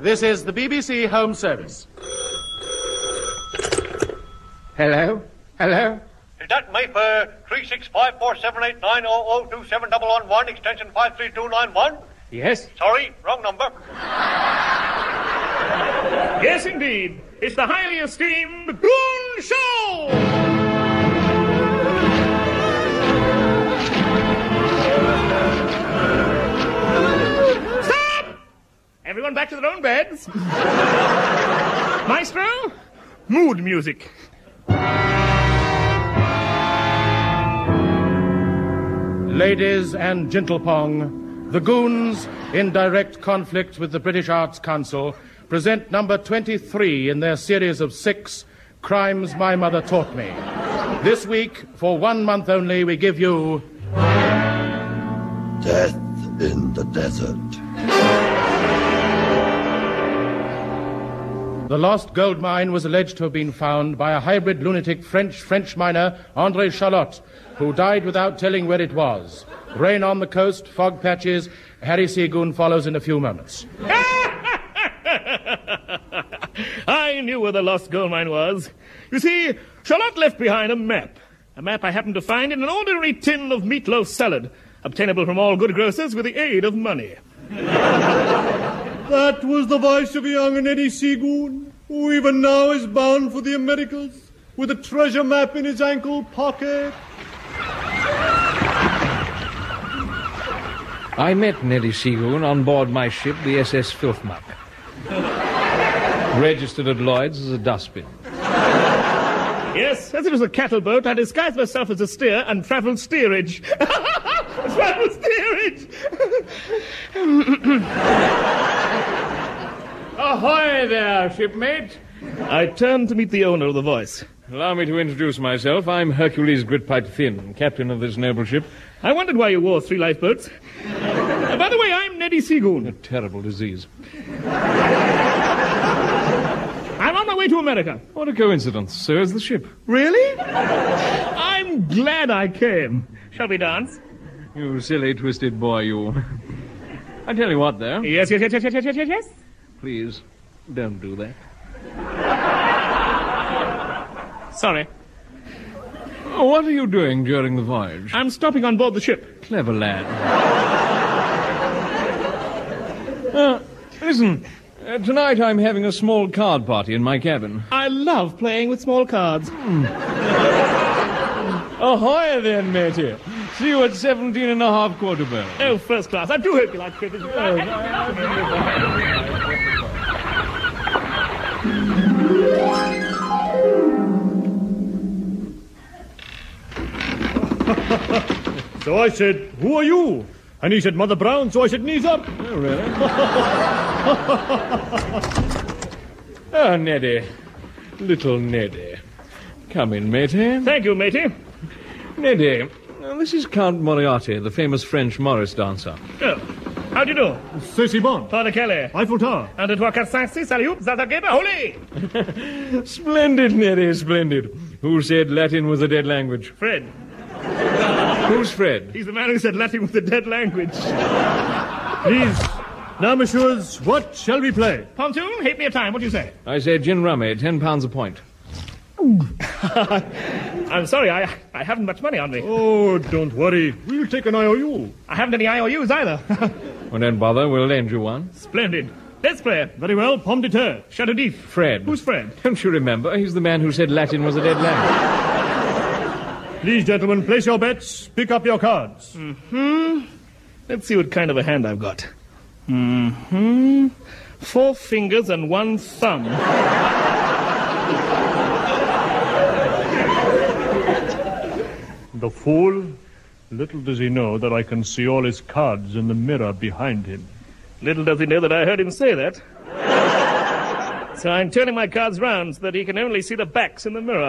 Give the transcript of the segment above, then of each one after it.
This is the BBC Home Service. Hello? Hello? Is that Mayfair 3654789002711 extension 53291? Yes? Sorry, wrong number. Yes, indeed. It's the highly esteemed Goon Show! Stop! Everyone back to their own beds. Maestro, mood music. Ladies and gentlepong, the Goons, in direct conflict with the British Arts Council, present number 23 in their series of 6 Crimes My Mother Taught Me. This week, for 1 month only, we give you... Death in the Desert. The lost gold mine was alleged to have been found by a hybrid lunatic French miner, André Charlotte, who died without telling where it was. Rain on the coast, fog patches. Harry Seagoon follows in a few moments. I knew where the lost gold mine was. You see, Charlotte left behind a map. A map I happened to find in an ordinary tin of meatloaf salad, obtainable from all good grocers with the aid of money. That was the voice of young Eddie Seagoon, who even now is bound for the Americas, with a treasure map in his ankle pocket. I met Neddy Seagoon on board my ship, the SS Filthmuck. Registered at Lloyd's as a dustbin. Yes, as it was a cattle boat, I disguised myself as a steer and travelled steerage. Travelled steerage! Ahoy there, shipmate. I turned to meet the owner of the voice. Allow me to introduce myself. I'm Hercules Gritpipe Thin, captain of this noble ship. I wondered why you wore 3 lifeboats. By the way, I'm Neddy Seagoon. A terrible disease. I'm on my way to America. What a coincidence. So is the ship. Really? I'm glad I came. Shall we dance? You silly, twisted boy, you. I tell you what, there. Yes. Please, don't do that. Sorry. What are you doing during the voyage? I'm stopping on board the ship. Clever lad. Listen, tonight I'm having a small card party in my cabin. I love playing with small cards. Ahoy then, matey. See you at 17 and a half quarter barrel. Oh, first class. I do hope you like cricket. So I said, who are you? And he said, Mother Brown, so I said, knees up. Oh, really? Oh, Neddy. Little Neddy. Come in, matey. Thank you, matey. Neddy, this is Count Moriarty, the famous French Morris dancer. Oh, how do you do? C'est bon. Pas de Calais. Eiffel Tower. 1, 2, 3, 4, 5, 6, salut, Zazageba, holy! Splendid, Neddy, splendid. Who said Latin was a dead language? Fred. Who's Fred? He's the man who said Latin was a dead language. Please. Now, messieurs, what shall we play? Pontoon, hate me a time. What do you say? I say gin rummy, £10 a point. I'm sorry, I haven't much money on me. Oh, don't worry. We'll take an IOU. I haven't any IOUs either. Well, don't bother. We'll lend you one. Splendid. Let's play. Very well. Pomme de terre. Chateau d'If. Fred. Who's Fred? Don't you remember? He's the man who said Latin was a dead language. Please, gentlemen, place your bets. Pick up your cards. Let's see what kind of a hand I've got. 4 fingers and 1 thumb. The fool. Little does he know that I can see all his cards in the mirror behind him. Little does he know that I heard him say that. So I'm turning my cards round so that he can only see the backs in the mirror.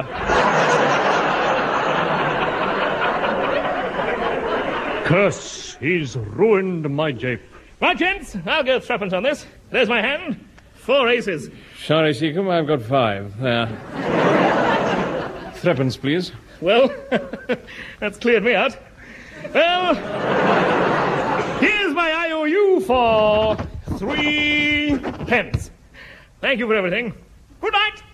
Curse, he's ruined my jape. Right, gents, I'll go threepence on this. There's my hand. 4 aces. Sorry, Seacombe, I've got 5. There. Threepence, please. Well, that's cleared me out. Well, here's my IOU for 3 pence. Thank you for everything. Good night.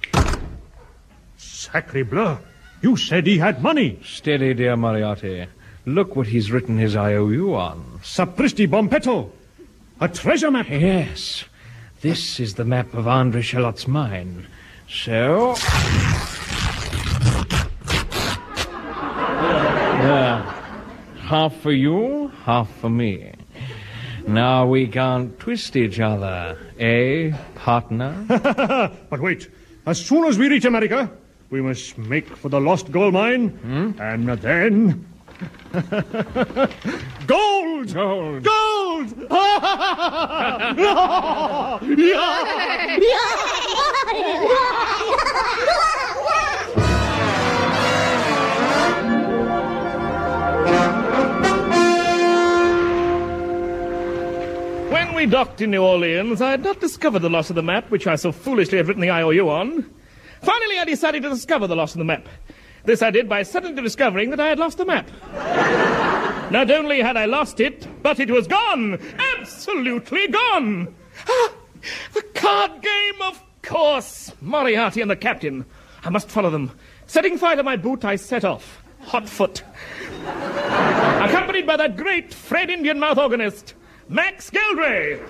Sacre bleu. You said he had money. Steady, dear Moriarty. Look what he's written his IOU on. Sapristi Bompetto. A treasure map. Yes. This is the map of Andre Charlotte's mine. So... There. Half for you, half for me. Now we can't twist each other, eh, partner? But wait. As soon as we reach America, we must make for the lost gold mine, and then... Gold! Gold! Gold! When we docked in New Orleans, I had not discovered the loss of the map, which I so foolishly had written the IOU on. Finally, I decided to discover the loss of the map. This I did by suddenly discovering that I had lost the map. Not only had I lost it, but it was gone. Absolutely gone. Ah, the card game, of course. Moriarty and the captain. I must follow them. Setting fire to my boot, I set off, hot foot. Accompanied by that great Fred Indian mouth organist, Max Geldray.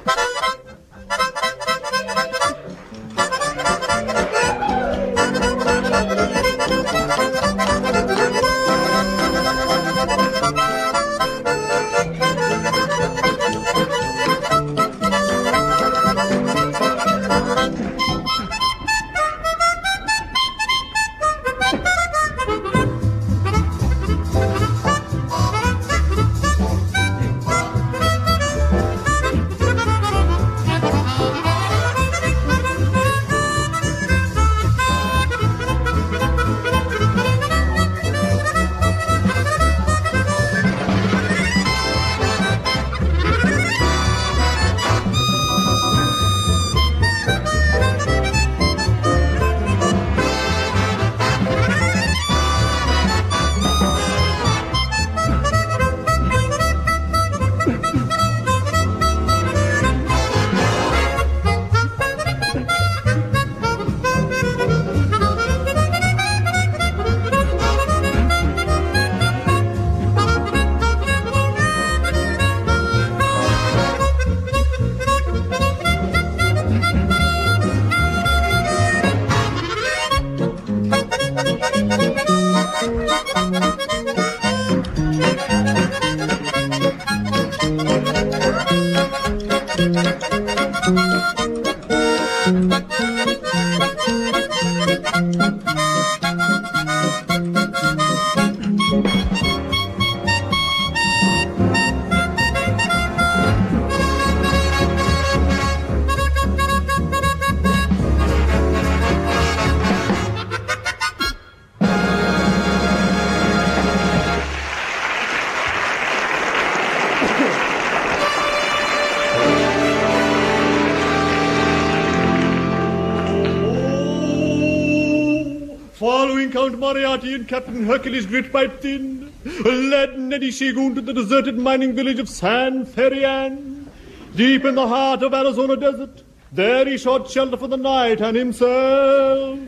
Following Count Moriarty and Captain Hercules Gritpipethin, led Neddy Seagoon to the deserted mining village of San Ferian, deep in the heart of Arizona desert. There he sought shelter for the night and himself.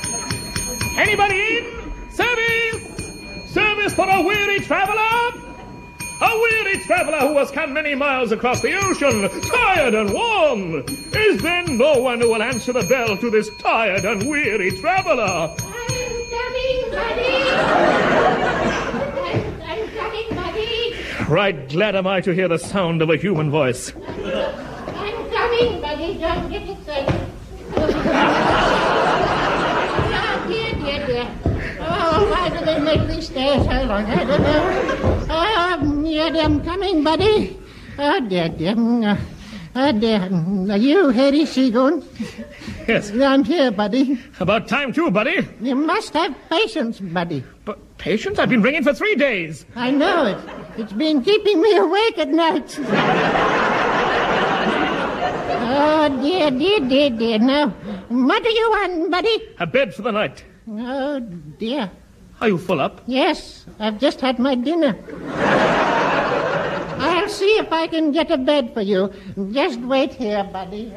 Anybody in? Service! Service for a weary traveler! A weary traveler who has come many miles across the ocean, tired and warm. Is there no one who will answer the bell to this tired and weary traveler? I'm coming, buddy. I'm coming, buddy. Right glad am I to hear the sound of a human voice. I'm coming, buddy. Don't get excited. Oh, dear. Oh, why do they make these stairs so long? I don't know. Oh, dear, I'm coming, buddy. Oh, dear. Are you Harry Seagoon? Yes. I'm here, buddy. About time too, buddy. You must have patience, buddy. But patience? I've been ringing for 3 days. I know it. It's been keeping me awake at night. Oh, dear. Now, what do you want, buddy? A bed for the night. Oh, dear. Are you full up? Yes, I've just had my dinner. I'll see if I can get a bed for you. Just wait here, buddy.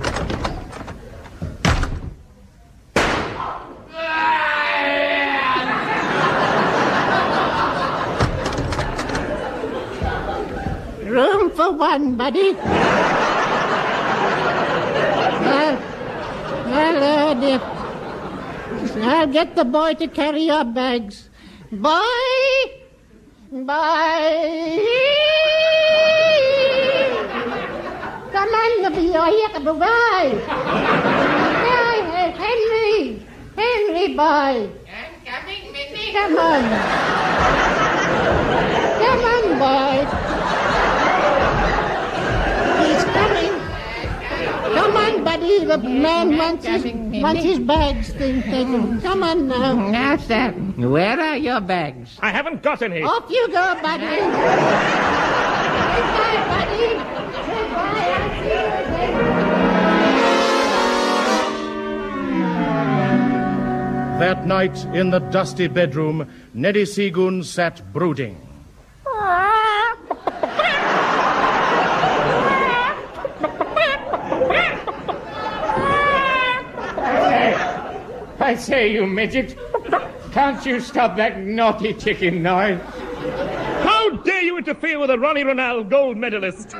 Room for one, buddy. Hello, dear. I'll get the boy to carry your bags. Boy! Bye! Come on, the boy. Henry! Henry, boy! I'm coming, Missy. Come on. Come on, boy. He's coming. Come on, buddy. The man wants his bags taken. Come on now. Now, sir, where are your bags? I haven't got any. Off you go, buddy. Goodbye, buddy. Goodbye. I'll see you again. That night, in the dusty bedroom, Neddy Seagoon sat brooding. I say, you midget, can't you stop that naughty chicken noise? How dare you interfere with a Ronnie Ronald gold medalist?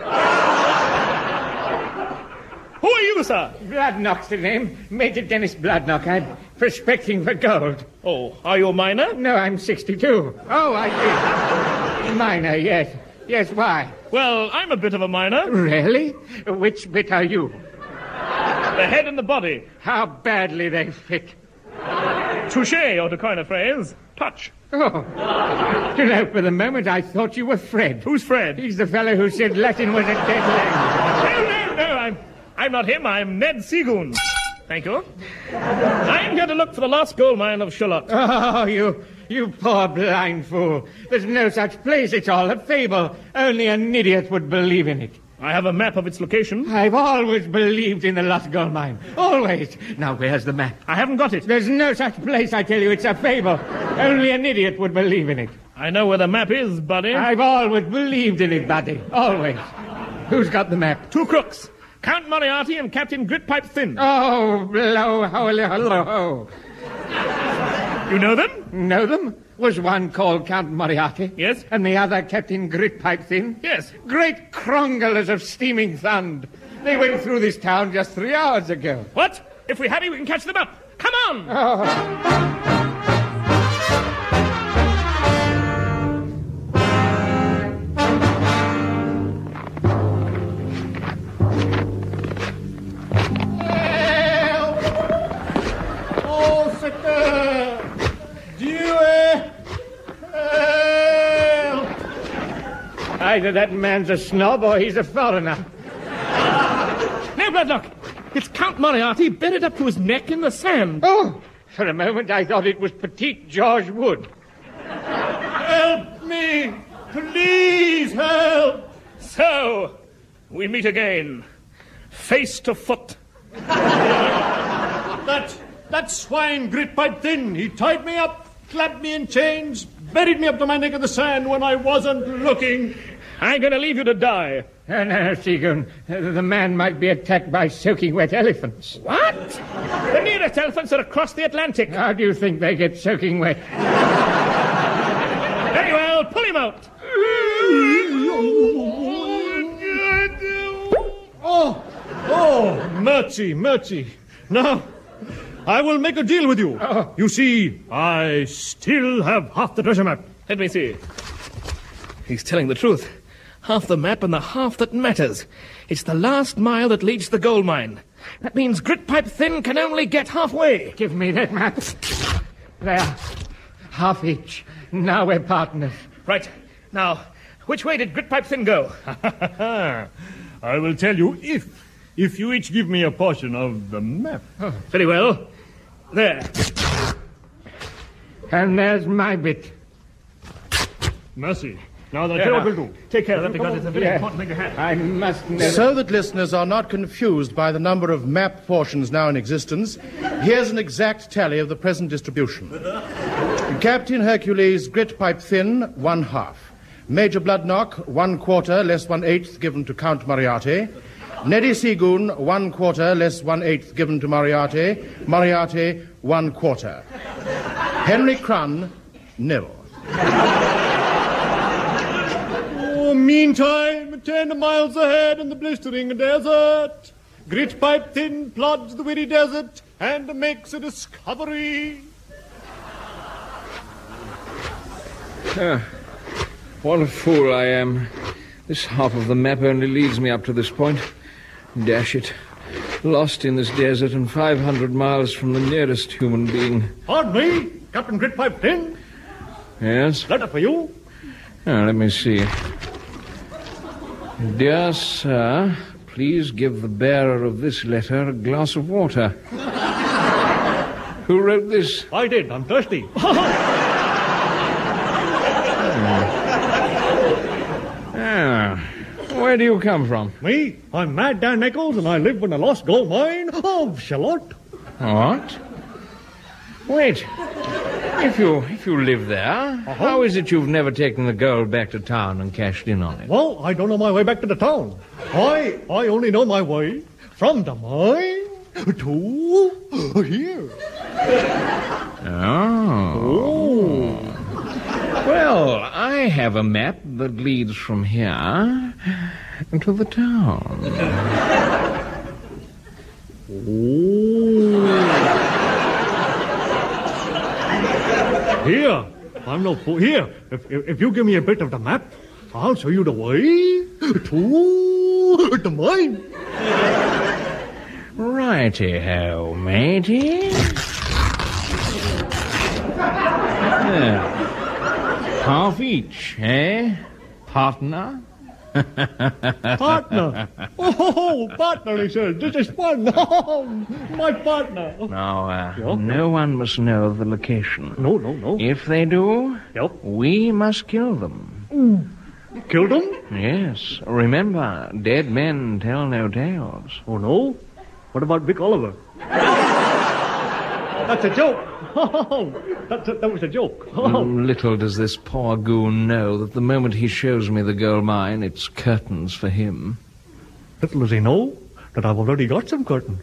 Who are you, sir? Bloodnock's the name. Major Dennis Bloodnock. I'm prospecting for gold. Oh, are you a miner? No, I'm 62. Oh, I see. Miner, yes. Yes, why? Well, I'm a bit of a miner. Really? Which bit are you? The head and the body. How badly they fit. Touché, or to coin a phrase, touch. Oh. You know, for the moment I thought you were Fred. Who's Fred? He's the fellow who said Latin was a dead language. No, I'm not him. I'm Ned Seagoon. Thank you. I'm here to look for the lost gold mine of Charlotte. Oh, you poor blind fool. There's no such place. It's all a fable. Only an idiot would believe in it. I have a map of its location. I've always believed in the lost gold mine. Always. Now, where's the map? I haven't got it. There's no such place, I tell you. It's a fable. Only an idiot would believe in it. I know where the map is, buddy. I've always believed in it, buddy. Always. Who's got the map? Two crooks. Count Moriarty and Captain Gritpipe Thin. Oh, blow, holy, hello. You know them? Know them? Was one called Count Moriarty? Yes. And the other Captain Gritpipe Thin? Yes. Great cronglers of steaming thund. They went through this town just 3 hours ago. What? If we hurry, we can catch them up. Come on! Oh. Either that man's a snob or he's a foreigner. Now, Bloodnock, it's Count Moriarty buried up to his neck in the sand. Oh, for a moment I thought it was Petite George Wood. Help me! Please help! So, we meet again, face to foot. That swine Gritpipe Thin, he tied me up, clapped me in chains, buried me up to my neck in the sand when I wasn't looking. I'm going to leave you to die. No, Seagoon. The man might be attacked by soaking wet elephants. What? The nearest elephants are across the Atlantic. How do you think they get soaking wet? Very well, pull him out. Oh, mercy. Now, I will make a deal with you. Oh. You see, I still have half the treasure map. Let me see. He's telling the truth. Half the map and the half that matters. It's the last mile that leads to the gold mine. That means Gritpipe Thin can only get halfway. Give me that map. There. Half each. Now we're partners. Right. Now, which way did Gritpipe Thin go? I will tell you if you each give me a portion of the map. Oh, very well. There. And there's my bit. Mercy. Now, then, tell what we'll do. Take care of that, because it's a very important thing to have. I must never... So that listeners are not confused by the number of map portions now in existence, here's an exact tally of the present distribution. Captain Hercules Gritpipe Thin, 1/2. Major Bloodknock, 1/4 less 1/8 given to Count Moriarty. Neddy Seagoon, 1/4 less 1/8 given to Moriarty. Moriarty, 1/4. Henry Crun, nil. Oh, meantime, 10 miles ahead in the blistering desert, Grit Pipe Thin plods the weary desert and makes a discovery. What a fool I am. This half of the map only leads me up to this point. Dash it. Lost in this desert and 500 miles from the nearest human being. Pardon me, Captain Grit Pipe Thin. Yes? Letter for you. Let me see. Dear sir, please give the bearer of this letter a glass of water. Who wrote this? I did. I'm thirsty. Where do you come from? Me? I'm Mad Dan Nichols, and I live in the lost gold mine of Charlotte. What? Wait. If you live there, how is it you've never taken the gold back to town and cashed in on it? Well, I don't know my way back to the town. I only know my way from the mine to here. Oh. Well, I have a map that leads from here to the town. Here, I'm no fool. Here, if you give me a bit of the map, I'll show you the way to the mine. Righty-ho, matey. Yeah. Half each, eh? Partner? Partner. Oh, partner, he says. This is fun. Oh, my partner. Now, no one must know the location. No. If they do, Yep. we must kill them. Killed him? Yes. Remember, dead men tell no tales. Oh, no? What about Vic Oliver? That's a joke. That was a joke. Little does this poor goon know that the moment he shows me the gold mine, it's curtains for him. Little does he know that I've already got some curtains.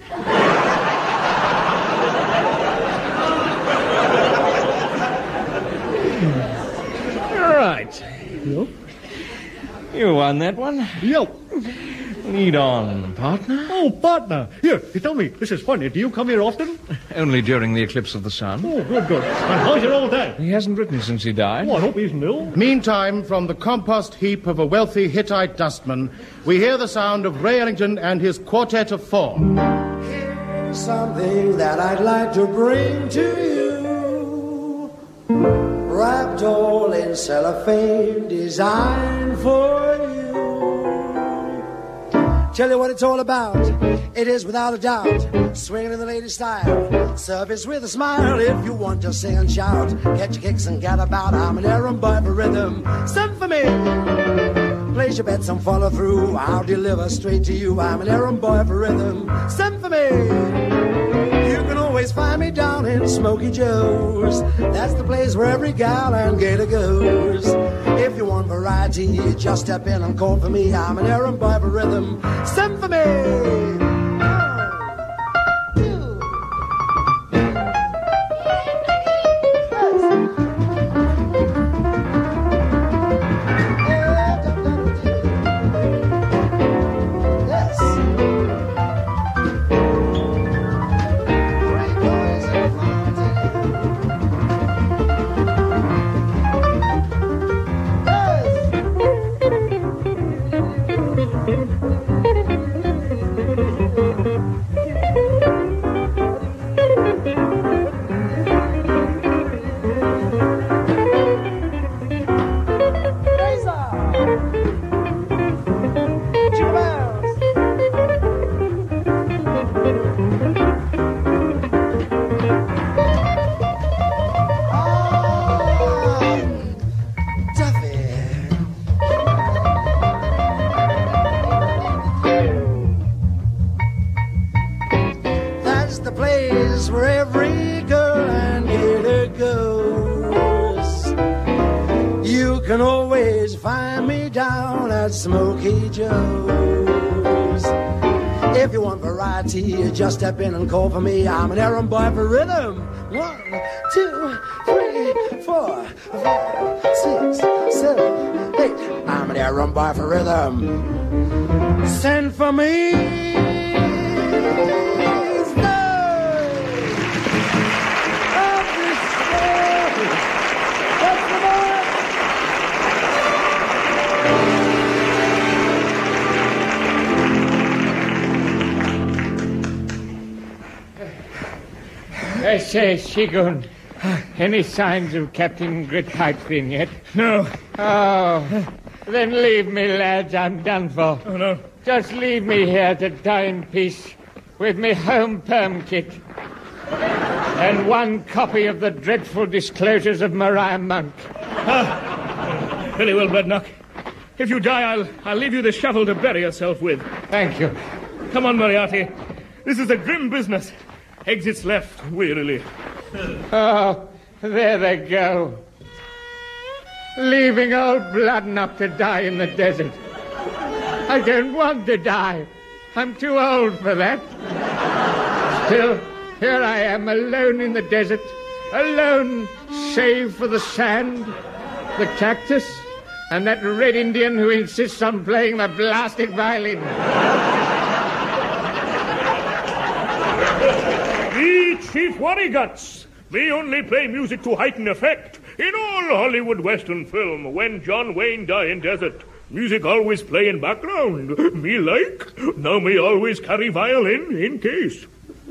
Right. Yep. You won that one. Yep. Lead on, partner. Oh, partner. Here, you tell me, this is funny. Do you come here often? Only during the eclipse of the sun. Oh, good. And how's your old dad? He hasn't written since he died. Oh, I hope he isn't ill. Meantime, from the compost heap of a wealthy Hittite dustman, we hear the sound of Ray Ellington and his quartet of four. Here's something that I'd like to bring to you, wrapped all in cellophane, designed for you. Tell you what it's all about. It is without a doubt swinging in the latest style. Service with a smile if you want to sing and shout. Get your kicks and get about. I'm an errand boy for rhythm. Send for me. Place your bets and follow through. I'll deliver straight to you. I'm an errand boy for rhythm. Send for me. You can always find me down in Smokey Joe's. That's the place where every gal and gator goes. If you want variety, just step in and call for me. I'm an errand boy for rhythm. Send for me. Can always find at Smoky Joe's. If you want variety, just step in and call for me. I'm an errand boy for rhythm. 1, 2, 3, 4, 5, 6, 7, 8. I'm an errand boy for rhythm. Send for me. I say, Seagoon, any signs of Captain Gritpipe Thin yet? No. Oh, then leave me, lads. I'm done for. Oh, no. Just leave me here to die in peace with me home perm kit and one copy of the dreadful disclosures of Maria Monk. Very well, Blednock. If you die, I'll leave you the shovel to bury yourself with. Thank you. Come on, Moriarty. This is a grim business. Exits left, wearily. Oh, there they go. Leaving old Blednock to die in the desert. I don't want to die. I'm too old for that. Still, here I am, alone in the desert. Alone, save for the sand, the cactus, and that red Indian who insists on playing the blasted violin. Me, Chief Warryguts. We only play music to heighten effect. In all Hollywood Western film, when John Wayne die in desert, music always play in background. Me like. Now me always carry violin in case.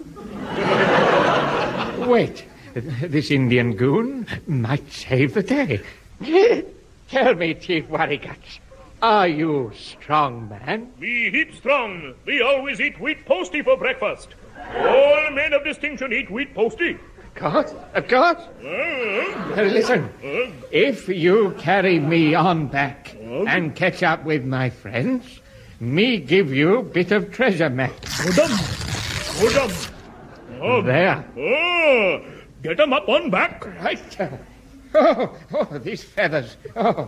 Wait, this Indian goon might save the day. Tell me, Chief Warryguts, are you strong, man? Me heap strong. We always eat wheat posty for breakfast. All men of distinction eat wheat posty. Of course. Listen, if you carry me on back and catch up with my friends, me give you bit of treasure map. Good. There. Oh, get 'em up on back. Right. Oh, these feathers. Oh.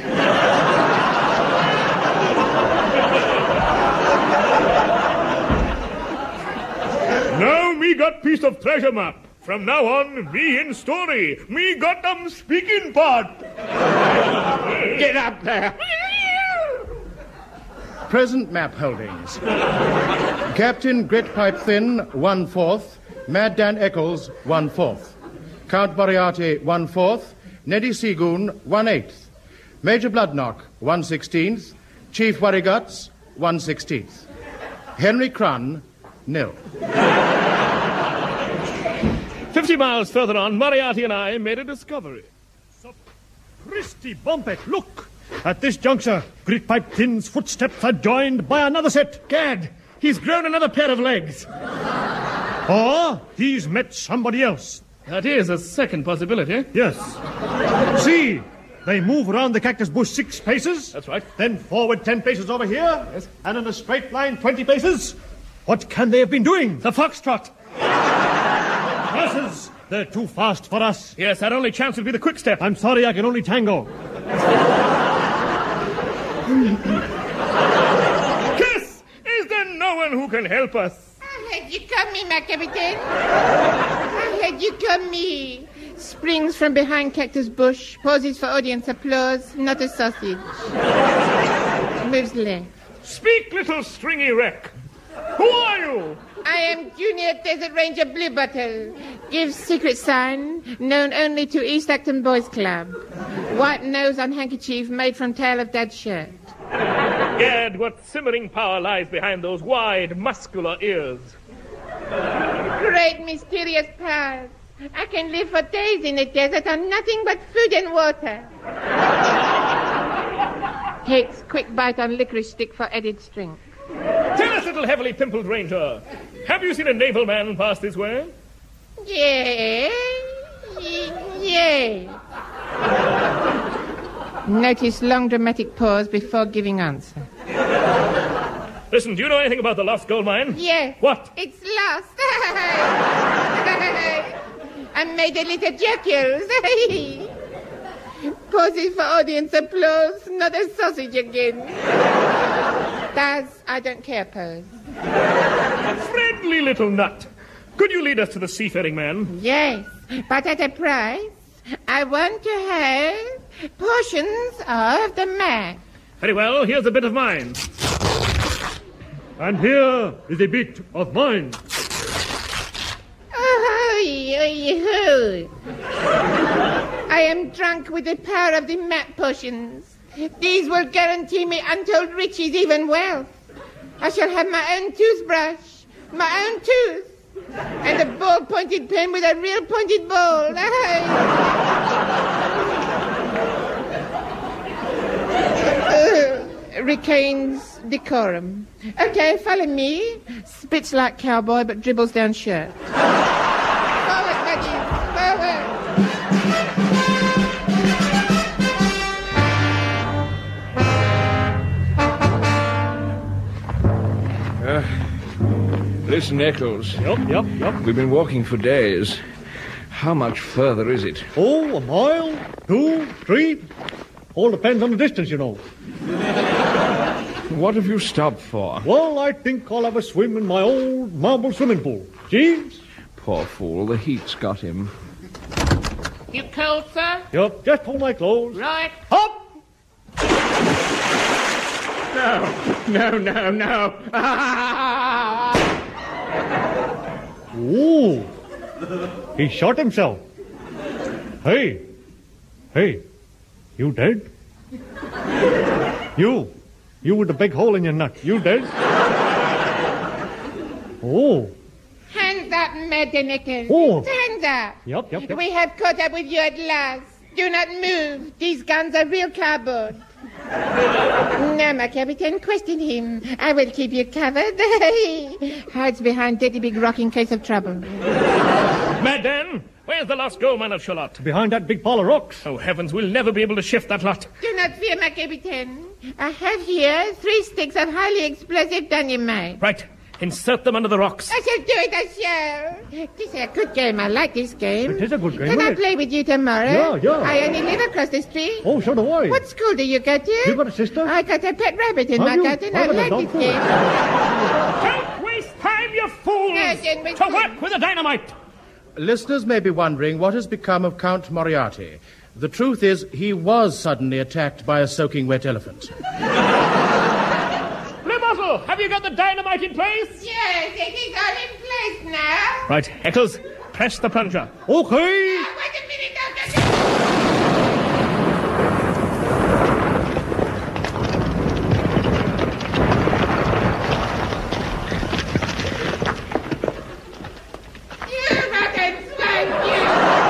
Now me got piece of treasure map. From now on, me in story. Me got them speaking part. Get up there. Present map holdings. Captain Gritpipe Thin, 1/4. Mad Dan Eccles, 1/4. Count Moriarty, 1/4. Neddy Seagoon, 1/8. Major Blednock, 1/16. Chief Warryguts, 1/16. Henry Crun, 0. 50 miles further on, Moriarty and I made a discovery. Christy Bumpet, look! At this juncture, Gritpipe Thin's footsteps are joined by another set. Gad, he's grown another pair of legs. Or he's met somebody else. That is a second possibility. Yes. See, they move around the cactus bush 6 paces. That's right. Then forward 10 paces over here. Yes. And in a straight line 20 paces. What can they have been doing? The foxtrot. Horses, they're too fast for us. Yes, our only chance will be the quick step. I'm sorry, I can only tango. Kiss! Is there no one who can help us? I heard you call me, my captain. I heard you call me. Springs from behind cactus bush, poses for audience applause, not a sausage. Moves left. Speak, little stringy wreck. Who are you? I am Junior Desert Ranger Bluebottle. Gives secret sign, known only to East Acton Boys Club. White nose on handkerchief made from tail of dad's shirt. Gad, what simmering power lies behind those wide, muscular ears? Great mysterious powers. I can live for days in the desert on nothing but food and water. Takes quick bite on licorice stick for added strength. Tell us, little heavily pimpled ranger, have you seen a naval man pass this way? Yes. Notice long dramatic pause before giving answer. Listen, do you know anything about the lost gold mine? Yes. What? It's lost. I made a little jokes. Poses for audience applause, not a sausage again. Does I don't care pose. Friendly little nut. Could you lead us to the seafaring man? Yes, but at a price. I want to have portions of the map. Very well, here's a bit of mine. And here is a bit of mine. I am drunk with the power of the map potions. These will guarantee me untold riches, even wealth. I shall have my own toothbrush, my own tooth, and a ball-pointed pen with a real pointed ball. Retains decorum. Okay, follow me. Spits like cowboy, but dribbles down shirt. Forward, buddies, forward. Listen, Eccles. Yup. We've been walking for days. How much further is it? Oh, a mile, 2, 3. All depends on the distance, you know. What have you stopped for? Well, I think I'll have a swim in my old marble swimming pool. Jeeves? Poor fool, the heat's got him. You cold, sir? Yup, just hold my clothes. Right. Hop! No. Ooh, he shot himself. Hey, you dead? You with the big hole in your nut, you dead? Oh. Hands up, Madenickers. Oh. Hands up. Yup. We have caught up with you at last. Do not move. These guns are real cardboard. Now, my captain, question him. I will keep you covered. Hides behind Daddy Big Rock in case of trouble. Madame, where's the lost gold mine of Charlotte? Behind that big pile of rocks. Oh, heavens, we'll never be able to shift that lot. Do not fear, my captain. I have here 3 sticks of highly explosive dynamite. Right. Insert them under the rocks. I shall do it, I shall. This is a good game. I like this game. It is a good game, Can I isn't it? play with you tomorrow? Yeah. I only live across the street. Oh, so do I. What school do you go to? You got a sister? I got a pet rabbit in Have my you? garden. How I about a like dog this too? game. Don't waste time, you fools! To work with the dynamite! Listeners may be wondering what has become of Count Moriarty. The truth is, he was suddenly attacked by a soaking wet elephant. Blue Bottle, have you got the dynamite in place? Yes, it is all in place now. Right, Eccles, press the plunger. Okay. Wait a minute, You rotten swine, you!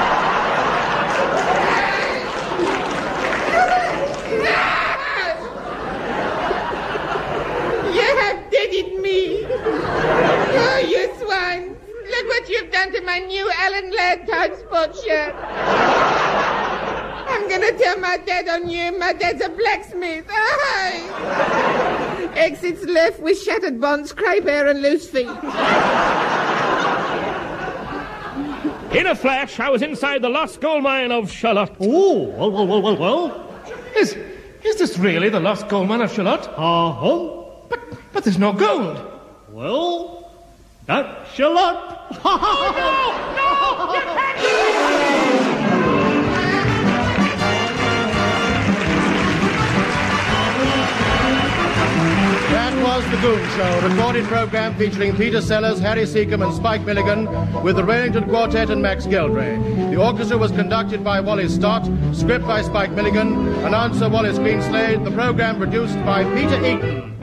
You have deaded me. Oh, you swine. Look what you've done to my new Alan Ladd Todd sport shirt. I'm gonna tell my dad on you. My dad's a blacksmith. Aye. Exits left with shattered bonds, crepe hair, and loose feet. In a flash, I was inside the lost gold mine of Charlotte. Oh, well. Is this really the lost gold mine of Charlotte? Uh-huh. But there's no gold. Well, that's Charlotte. No! You can't do it! That was The Goon Show, a recorded program featuring Peter Sellers, Harry Seacombe and Spike Milligan, with the Wellington Quartet and Max Geldray. The orchestra was conducted by Wally Stott, script by Spike Milligan, announcer Wallace Greenslade, the program produced by Peter Eaton.